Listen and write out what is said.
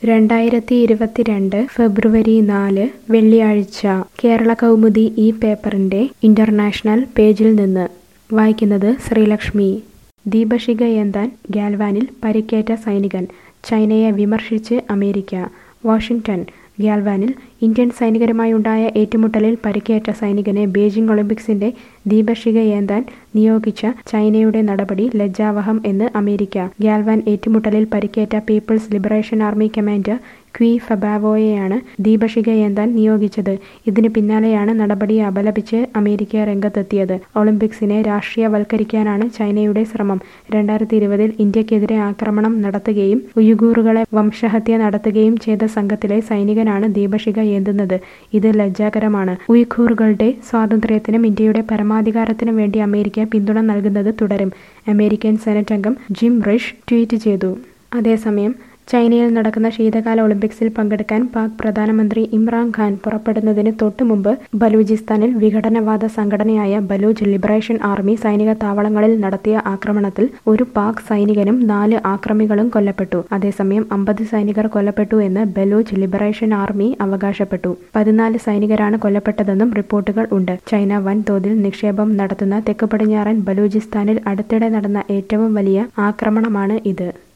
2022 ഫെബ്രുവരി 4 വെള്ളിയാഴ്ച കേരള കൗമുദി ഈ പേപ്പറിന്റെ ഇന്റർനാഷണൽ പേജിൽ നിന്ന് വായിക്കുന്നത് ശ്രീലക്ഷ്മി. ദീപശിഖയേന്താൻ ഗാൽവാനിൽ പരിക്കേറ്റ സൈനികൻ, ചൈനയെ വിമർശിച്ച് അമേരിക്ക. വാഷിംഗ്ടൺ. ഗാൽവാനിൽ ഇന്ത്യൻ സൈനികരുമായുണ്ടായ ഏറ്റുമുട്ടലിൽ പരിക്കേറ്റ സൈനികനെ ബീജിംഗ് ഒളിമ്പിക്സിന്റെ ദീപശിഖയേന്താൻ നിയോഗിച്ച ചൈനയുടെ നടപടി ലജ്ജാവഹം എന്ന് അമേരിക്ക. ഗാൽവാൻ ഏറ്റുമുട്ടലിൽ പരിക്കേറ്റ People's Liberation Army commander Qi ഫബാവോയെയാണ് ദീപശിഖയേന്താൻ നിയോഗിച്ചത്. ഇതിന് പിന്നാലെയാണ് നടപടിയെ അപലപിച്ച് അമേരിക്ക രംഗത്തെത്തിയത്. ഒളിമ്പിക്സിനെ രാഷ്ട്രീയവൽക്കരിക്കാനാണ് ചൈനയുടെ ശ്രമം. 2020 ഇന്ത്യക്കെതിരെ ആക്രമണം നടത്തുകയും ഉയ്ഗൂറുകളെ വംശഹത്യ നടത്തുകയും ചെയ്ത സംഘത്തിലെ സൈനികനാണ് ദീപശിഖ ഏന്തുന്നത്. ഇത് ലജ്ജാകരമാണ്. ഉയ്ഗൂറുകളുടെ സ്വാതന്ത്ര്യത്തിനും ഇന്ത്യയുടെ പരമാധികാരത്തിനും വേണ്ടി അമേരിക്ക പിന്തുണ നൽകുന്നത് തുടരും, അമേരിക്കൻ സെനറ്റ് അംഗം ജിം റിഷ് ട്വീറ്റ് ചെയ്തു. അതേസമയം ചൈനയിൽ നടക്കുന്ന ശീതകാല ഒളിമ്പിക്സിൽ പങ്കെടുക്കാൻ പാക് പ്രധാനമന്ത്രി ഇമ്രാൻ ഖാൻ പുറപ്പെടുന്നതിന് തൊട്ടുമുമ്പ് ബലൂചിസ്ഥാനിൽ വിഘടനവാദ സംഘടനയായ ബലൂച്ച് ലിബറേഷൻ ആർമി സൈനിക താവളങ്ങളിൽ നടത്തിയ ആക്രമണത്തിൽ ഒരു പാക് സൈനികനും 4 ആക്രമികളും കൊല്ലപ്പെട്ടു. അതേസമയം 50 സൈനികർ കൊല്ലപ്പെട്ടു എന്ന് ബലൂച്ച് ലിബറേഷൻ ആർമി അവകാശപ്പെട്ടു. 14 സൈനികരാണ് കൊല്ലപ്പെട്ടതെന്നും റിപ്പോർട്ടുകൾ ഉണ്ട്. ചൈന വൻതോതിൽ നിക്ഷേപം നടത്തുന്ന തെക്കുപടിഞ്ഞാറൻ ബലൂചിസ്ഥാനിൽ അടുത്തിടെ നടന്ന ഏറ്റവും വലിയ ആക്രമണമാണ് ഇത്.